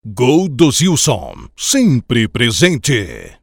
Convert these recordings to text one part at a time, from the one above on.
Gol do Zilson, sempre presente.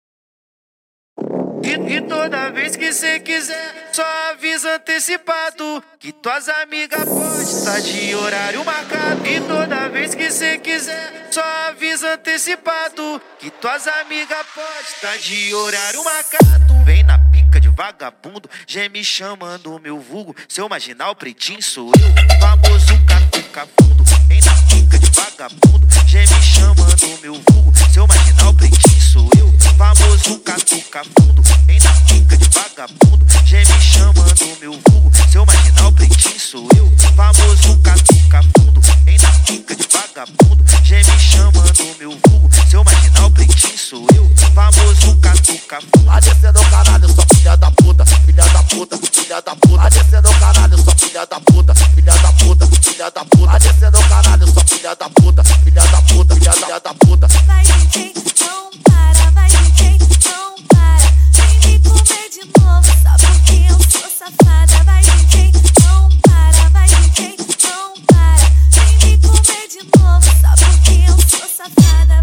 E toda vez que cê quiser, só avisa antecipado que tuas amigas podem estar de horário marcado. E toda vez que cê quiser, só avisa antecipado que tuas amigas podem estar de horário marcado. Vem na pica de vagabundo, geme chamando o meu vulgo. Seu marginal pretinho sou eu, famoso catuca fundo. Vem na pica de vagabundo, geme chamando o meu vulgo. Seu marginal pretinho sou eu, famoso catuca fundo. Vem na pica de vagabundo, geme chamando o meu vulgo. Seu marginal pretinho sou eu, famoso catuca fundo. Vem na pica de vagabundo, geme chamando o meu vulgo. Seu marginal pretinho sou eu, famoso catuca fundo. A descer no caralho, sua filha da puta, filha da puta, filha da puta. A descer no caralho, sua filha da puta, filha da puta, filha da puta. A descer no caralho, sua filha da puta, filha da puta, filha da puta. Vai DJ, não para, vai DJ, não para. Vem me comer de novo, só porque eu sou safada. Vai DJ, não para, vai DJ, não para. Vem me comer de novo, só porque eu sou safada.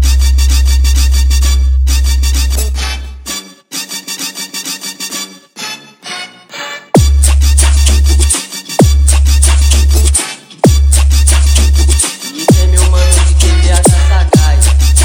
Isso é meu mano de QVH sagaz.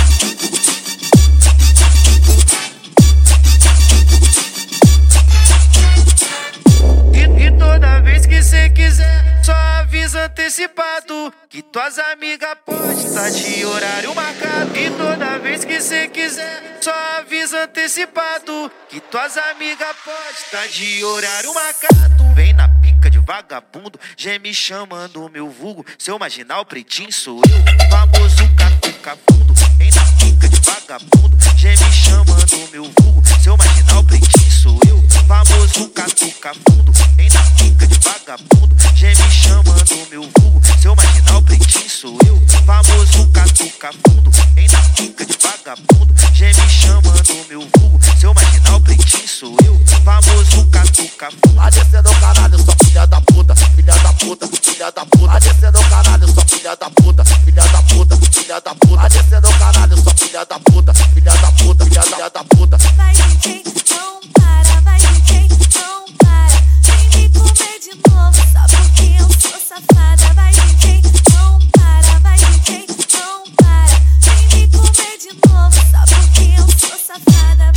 E toda vez que cê quiser, só avisa antecipado que tuas amigas podem estar de horário marcado. E toda vez que cê quiser, só avisa antecipado que tuas amigas podem estar de horário marcado. Vem na pica de vagabundo, geme chamando o meu vulgo. Seu marginal pretinho sou eu, famoso catuca fundo. Vem na pica de vagabundo, geme chamando o meu vulgo. Seu marginal pretinho sou eu, famoso catuca fundo. Vem na pica de vagabundo, geme chamando o meu vulgo. Seu marginal pretinho sou eu, famoso catuca fundo. Vem na pica de vagabundo, geme chamando o meu vulgo. Seu marginal pretinho sou eu, famoso catuca fundo. A descer no caralho, sua filha da puta, filha da puta, filha da puta. A descer no caralho, sua filha da puta, filha da puta, filha da puta. A descer no caralho, sua filha da puta, filha da puta, filha da puta. Vai DJ, não para, vai DJ, não para. Vem me comer de novo, só porque eu sou safada. Vai DJ, não para, vai DJ, não para. Vem me comer de novo, só porque eu sou safada.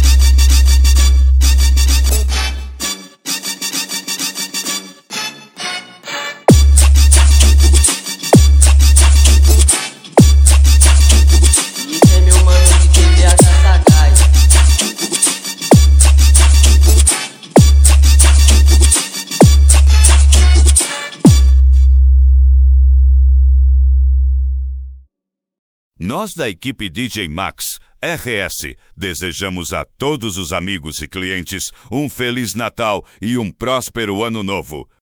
Isso é meu mano de QVH sagaz. Nós da equipe DJ Max RS desejamos a todos os amigos e clientes um Feliz Natal e um próspero Ano Novo.